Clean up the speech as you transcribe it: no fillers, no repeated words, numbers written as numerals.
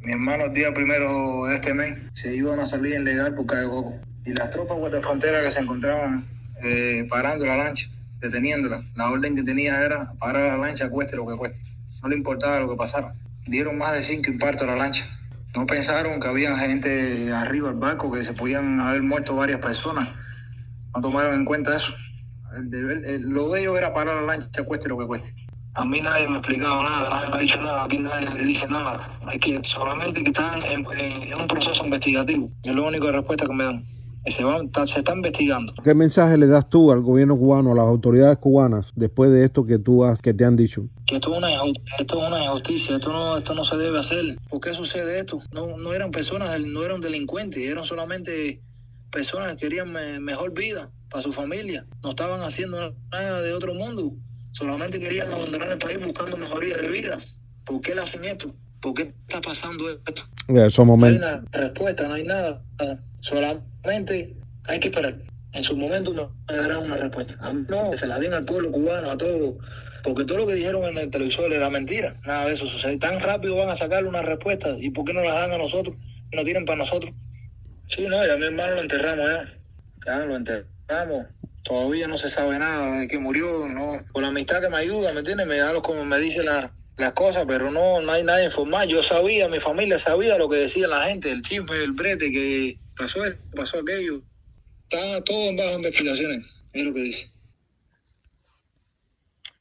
Mi hermano el día primero de este mes se iba a una salida ilegal por Cayo Coco. Y las tropas guardafronteras que se encontraban parando la lancha, deteniéndola, la orden que tenía era parar la lancha cueste lo que cueste. No le importaba lo que pasara. Dieron más de 5 impactos a la lancha. No pensaron que había gente arriba del barco, que se podían haber muerto varias personas. No tomaron en cuenta eso. Lo de ellos era parar la lancha cueste lo que cueste. A mí nadie me ha explicado nada, nadie me ha dicho nada, aquí nadie le dice nada. Hay que solamente que están en un proceso investigativo. Es la única respuesta que me dan. Se está investigando. ¿Qué mensaje le das tú al gobierno cubano, a las autoridades cubanas, después de esto que te han dicho? Que esto es una injusticia, esto no se debe hacer. ¿Por qué sucede esto? No eran personas, no eran delincuentes, eran solamente personas que querían mejor vida para su familia. No estaban haciendo nada de otro mundo. Solamente querían abandonar el país buscando mejoría de vida. ¿Por qué le hacen esto? ¿Por qué está pasando esto? Esos momentos. No hay una respuesta, no hay nada. Solamente hay que esperar. En su momento no darán una respuesta. No, se la den al pueblo cubano, a todos. Porque todo lo que dijeron en el televisor era mentira. Nada de eso sucede. Tan rápido van a sacarle una respuesta. ¿Y por qué no las dan a nosotros? ¿No tienen para nosotros? Sí, no, ya mi hermano lo enterramos ya. Ya lo enterramos. Todavía no se sabe nada de que murió, no. Por la amistad que me ayuda, ¿me entiendes? Me da como me dice las cosas, pero no hay nada informado. Yo sabía, mi familia sabía lo que decía la gente, el chisme, el brete, que pasó esto, pasó aquello. Está todo en bajo investigaciones, es lo que dice.